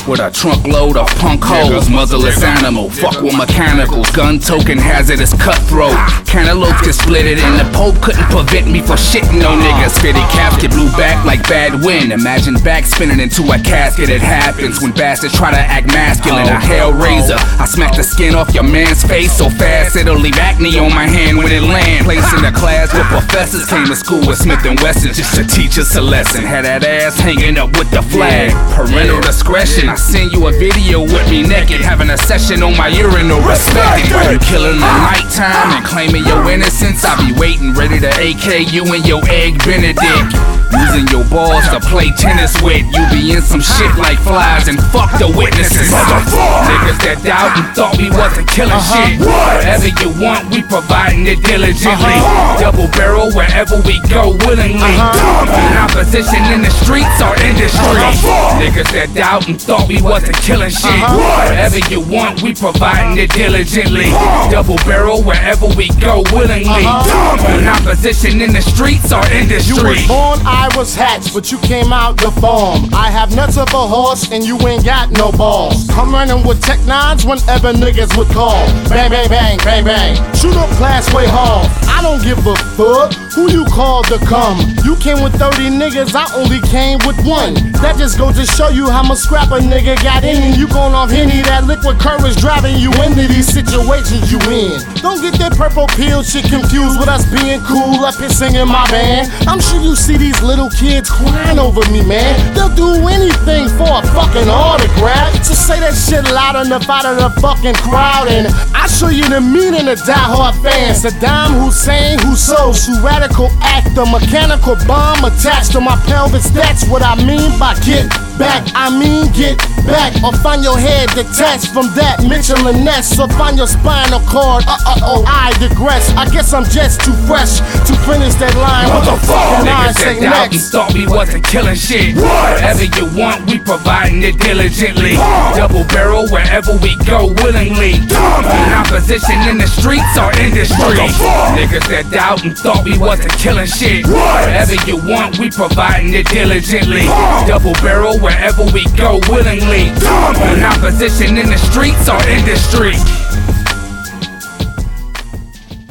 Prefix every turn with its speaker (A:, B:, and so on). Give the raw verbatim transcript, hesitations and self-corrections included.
A: with a trunk load of punk hoes. Muzzleless animal, fuck with mechanicals. Gun token hazardous cutthroat. Cantaloupes get splitted and the Pope couldn't prevent me from shitting on niggas. Fitty casket blew back like bad wind. Imagine back spinning into a casket. It happens when bastards try to act masculine. A hellraiser, I smack the skin off your man's face so fast it'll leave acne on my hand when it land. Placed in a class where professors came to school with Smith and Wesson just to teach us a lesson. Had that ass hanging up with the flag. Parental discretion. I send you a video with me naked, having a session on my urinal. Respect it. While you killing the nighttime and claiming your innocence, I be waiting ready to A K you and your egg Benedict. Using your balls to play tennis with. You be in some shit like flies and fuck the witnesses. Niggas that doubt and thought we wasn't killing uh-huh. shit. Whatever you want, we providing it diligently. Uh-huh. Double barrel wherever we go willingly. Uh-huh. In opposition in the streets or industry. Uh-huh. Niggas that doubt and thought we wasn't killing shit. Uh-huh. Whatever you want, we providing it diligently. Uh-huh. Double barrel wherever we go willingly. Uh-huh. In opposition in the streets or industry.
B: You was born, I was hatched, but you came out the farm. I have nuts of a horse and you ain't got no balls. I'm running with tech nines whenever niggas would call. Bang, bang, bang, bang, bang. Shoot up class way hard. I don't give a fuck who you called to come. You came with thirty niggas, I only came with one. That just goes to show you how much scrap a nigga got in. And you gon' off Henny, that liquid courage driving you into these situations you in. Don't get that purple pill shit confused with us being cool up here singing my band. I'm sure you see these little kids crying over me, man. They'll do anything for a fucking autograph. So say that shit loud enough out of the fucking crowd, and I show you the meaning of diehard fans. Saddam Hussein, Hussos, who radical actor, mechanical bomb attached to my pelvis. That's what I mean by get back. I mean get back, or find your head detached from that Mitchell and Ness, or find your spinal cord. Uh uh oh, I digress. I guess I'm just too fresh to finish that line. What the fuck?
A: Niggas that doubt and thought we wasn't killing shit. Whatever you want, we providing it diligently. Double barrel wherever we go willingly. In opposition in the streets or industry. Niggas that doubt and thought we wasn't killing shit. Whatever you want, we providing it diligently. Double barrel wherever we go willingly. In opposition in the streets or industry.